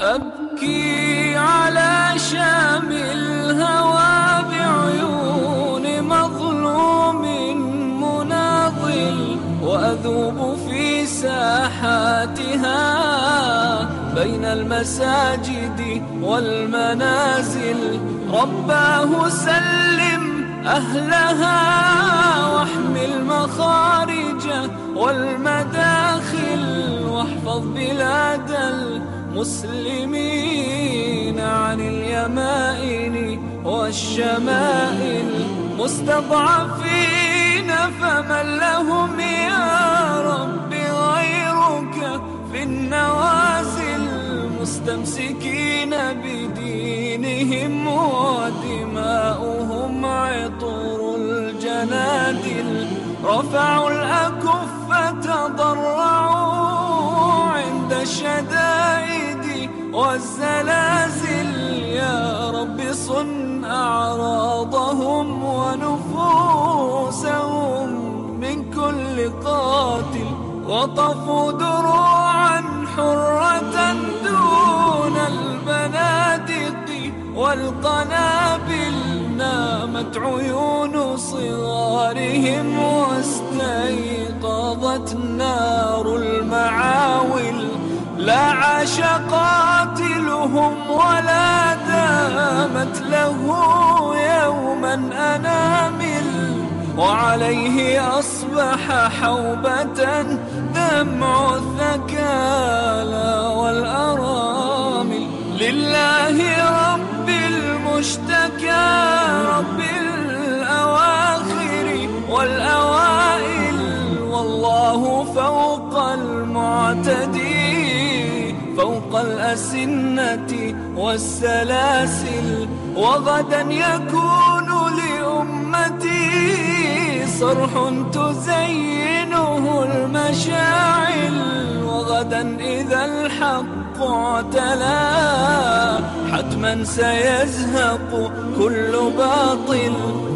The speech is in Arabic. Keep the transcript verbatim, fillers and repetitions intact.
أبكي على شام الهوى بعيون مظلوم مناضل، وأذوب في ساحاتها بين المساجد والمنازل. رباه سلم أهلها واحمي المخارج والمداخل، واحفظ بلاد المسلمين عن اليمائن والشمائل. مستضعفين فمن لهم يا رب غيرك في النوازل، مستمسكين بدينهم ودماؤهم عطر الجنادل. رفعوا الأكف تضرعوا عند الشدائد والزلازل. يا رب صن أعراضهم ونفوسهم من كل قاتل. وطفوا دروعا حرة دون البنادق والقنابل. نامت عيون صغارهم واستيقظت نار المعاول. لا عاش قاتلهم ولا دامت له يوما أنامل، وعليه أصبح حوبة دمع الثكالى والأرامل. لله رب المشتكى رب الأواخر والأوائل، والله فوق المعتدي فوق الأسنة والسلاسل. وغدا يكون لأمتي صرح تزينه المشاعل. وغدا إذا الحق اعتلى حتما سيزهق كل باطل.